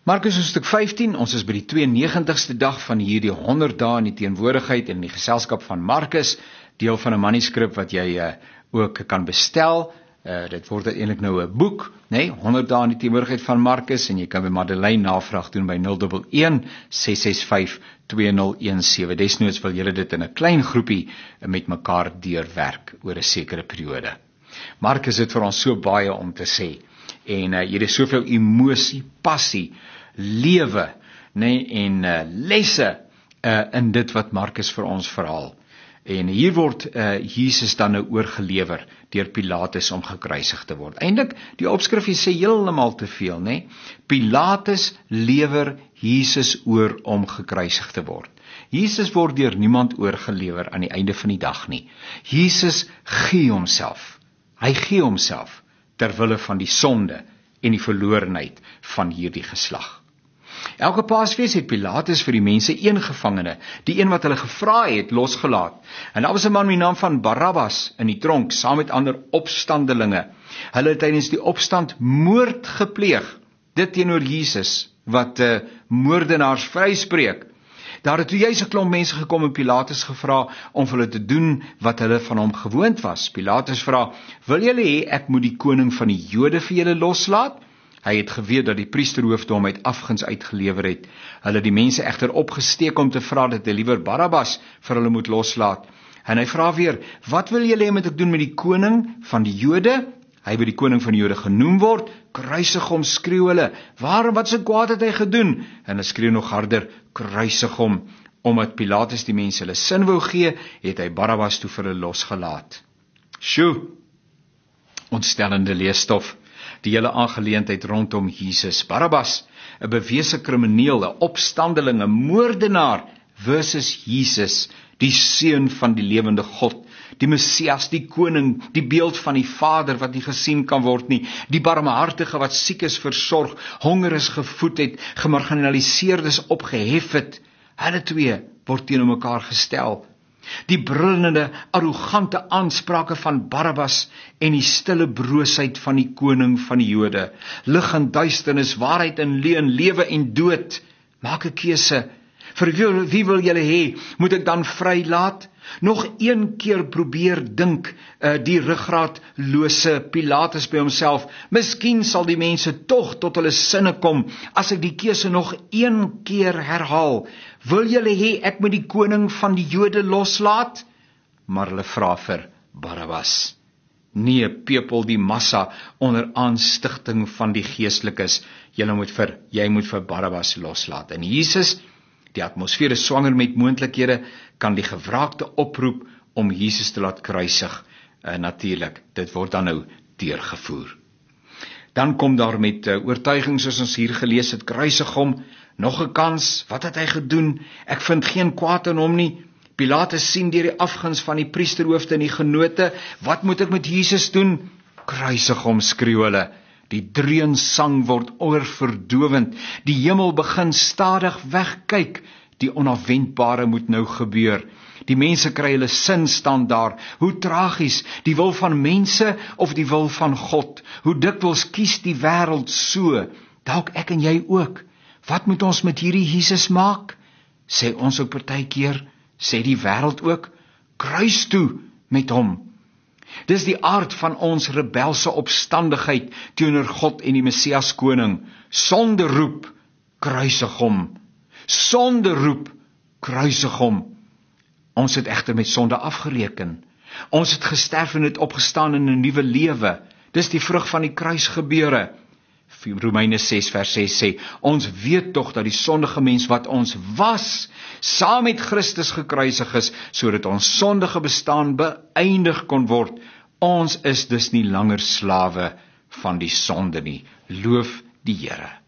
Markus hoofstuk 15, ons is by die 92ste dag van hierdie 100 dae in die teenwoordigheid en die geselskap van Markus, deel van 'n manuskrip wat jy ook kan bestel. Dit word eintlik nou 'n boek, 100 dae in die teenwoordigheid van Markus, en jy kan by Madeleine navraag doen by 011 665 2017. Desnoods wil julle dit in 'n klein groepie met mekaar deurwerk oor 'n sekere periode. Markus het vir ons so baie om te sê, en hier is soveel emosie, passie, lewe, en lesse in dit wat Markus vir ons verhaal. En hier word Jesus dan nou oorgelewer deur Pilatus om gekruisig te word. Eintlik, die opskrif sê heeltemal te veel, Pilatus lewer Jesus oor om gekruisig te word. Jesus word deur niemand oorgelewer aan die einde van die dag nie. Jesus gee homself. Hy gee homself ter wille van die sonde en die verlorenheid van hierdie geslag. Elke Paasfees het Pilatus vir die mense een gevangene, die een wat hulle gevra het, losgelaat. En daar was 'n man met die naam van Barabbas in die tronk, saam met ander opstandelinge. Hulle het tydens die opstand moord gepleeg, dit teenoor Jesus, wat moordenaars vryspreek. Daar het toe juis 'n klomp mense gekom en Pilatus gevra om vir hulle te doen wat hulle van hom gewoond was. Pilatus vra, wil julle hê ek moet die koning van die Jode vir julle loslaat? Hy het geweet dat die priesterhoofde hom uit afguns uitgelewer het. Hulle die mense egter opgesteek om te vra dat hy liewer Barabbas vir hulle moet loslaat. En hy vra weer, wat wil julle hê moet ek doen met die koning van die Jode? Hy wil die koning van die Jode genoem word, kruisig hom, skreeu hulle. Waarom, wat so kwaad het hy gedoen? En hulle skreeu nog harder, kruisig hom. Omdat Pilatus die mense hulle sin wou gee, het hy Barabbas toe vir hulle losgelaat. Sjoe, ontstellende leesstof. Die hele aangeleentheid rondom Jesus. Barabbas, 'n bewese krimineel, 'n opstandeling, 'n moordenaar, versus Jesus, die seun van die lewende God, die Messias, die koning, die beeld van die Vader wat nie gesien kan word nie, die barmhartige wat siek is versorg, honger is gevoed het, gemarginaliseerdes opgehef het. Hulle twee word teenoor mekaar gestel. Die brullende, arrogante aansprake van Barabbas en die stille broosheid van die koning van die Jode. Lig en duisternis, waarheid en leuen, lewe en dood. Maak 'n keuse. Vir wie wil julle hê, moet ek dan vrylaat? Nog een keer probeer dink die ruggraatlose Pilatus by homself, miskien sal die mense tog tot hulle sinne kom, as ek die keuse nog een keer herhaal. Wil julle hê ek moet die koning van die Jode loslaat? Maar hulle vra vir Barabbas. Nee, pepel die massa onder aanstigting van die geestelikes. Jy moet vir Barabbas loslaat. En Jesus, die atmosfeer is swanger met moontlikhede, kan die gevraagde oproep om Jesus te laat kruisig, natuurlik, dit word dan nou deurgevoer. Dan kom daar met oortuiging, soos ons hier gelees het, kruisig hom, nog 'n kans, wat het hy gedoen? Ek vind geen kwaad in hom nie. Pilatus sien deur die afguns van die priesterhoofde en die genote, wat moet ek met Jesus doen? Kruisig hom, skreeu hulle. Die dreunsang word oorverdowend, die hemel begin stadig wegkyk, die onafwendbare moet nou gebeur. Die mense kry hulle sin staan daar, hoe tragies, die wil van mense of die wil van God, hoe dikwels kies die wêreld so, dalk ek en jy ook. Wat moet ons met hierdie Jesus maak? Sê ons ook partykeer, sê die wêreld ook, kruis toe met hom. Dis die aard van ons rebelse opstandigheid teenoor God en die Messias koning. Sonde roep, kruisig hom. Sonde roep, kruisig hom. Ons het egter met sonde afgereken. Ons het gesterf en het opgestaan in 'n nuwe lewe. Dis die vrug van die kruisgebeure. Romeine 6 vers 6 sê, ons weet tog dat die sondige mens wat ons was, saam met Christus gekruisig is, sodat ons sondige bestaan beëindig kon word. Ons is dus nie langer slawe van die sonde nie. Loof die Here.